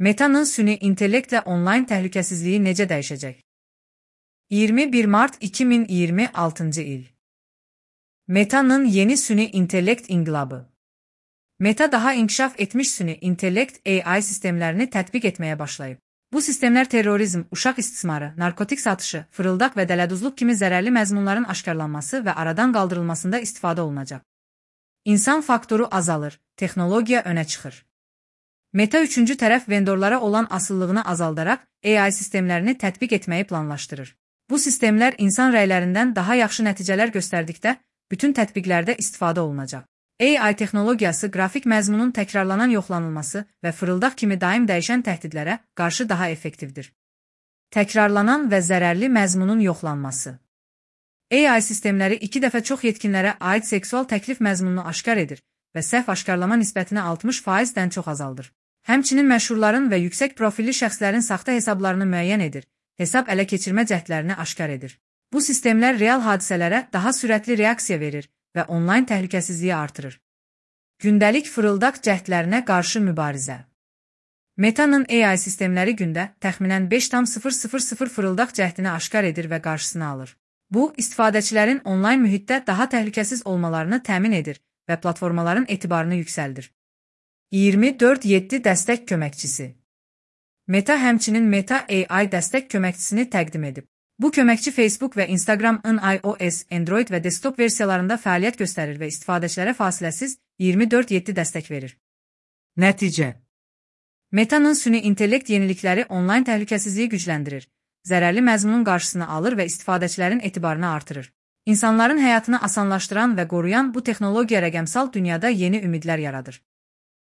Meta'nın süni intellektlə onlayn təhlükəsizliyi necə dəyişəcək? 21 mart 2026 il. Meta'nın yeni süni intellekt inqilabı. Meta daha inkişaf etmiş süni intellekt AI sistemlərini tətbiq etməyə başlayıb. Bu sistemlər terrorizm, uşaq istismarı, narkotik satışı, fırıldaq və dələduzluq kimi zərərli məzmunların aşkarlanması və aradan qaldırılmasında istifadə olunacaq. İnsan faktoru azalır, texnologiya önə çıxır. Meta üçüncü tərəf vendorlara olan asıllığını azaldaraq AI sistemlərini tətbiq etməyi planlaşdırır. Bu sistemlər insan rəylərindən daha yaxşı nəticələr göstərdikdə bütün tətbiqlərdə istifadə olunacaq. AI texnologiyası qrafik məzmunun təkrarlanan yoxlanılması və fırıldaq kimi daim dəyişən təhdidlərə qarşı daha effektivdir. Təkrarlanan və zərərli məzmunun yoxlanması. AI sistemləri 2 dəfə çox yetkinlərə aid seksual təklif məzmununu aşkar edir və səhv aşkarlama nisbətini 60%-dən çox azaldır. Həmçinin məşhurların və yüksək profilli şəxslərin saxta hesablarını müəyyən edir, hesab ələ keçirmə cəhdlərini aşkar edir. Bu sistemlər real hadisələrə daha sürətli reaksiya verir və onlayn təhlükəsizliyi artırır. Gündəlik fırıldaq cəhdlərinə qarşı mübarizə. Meta'nın AI sistemləri gündə təxminən 5,000 fırıldaq cəhdini aşkar edir və qarşısını alır. Bu, istifadəçilərin onlayn mühitdə daha təhlükəsiz olmalarını təmin edir və platformaların etibarını yüksəldir. 24/7 dəstək köməkçisi. Meta həmçinin Meta AI dəstək köməkçisini təqdim edib. Bu köməkçi Facebook və Instagram'ın iOS, Android və desktop versiyalarında fəaliyyət göstərir və istifadəçilərə fasiləsiz 24/7 dəstək verir. Nəticə. Meta'nın süni intellekt yenilikləri onlayn təhlükəsizliyi gücləndirir, zərərli məzmunun qarşısını alır və istifadəçilərin etibarını artırır. İnsanların həyatını asanlaşdıran və qoruyan bu texnologiya rəqəmsal dünyada yeni ümidlər yaradır.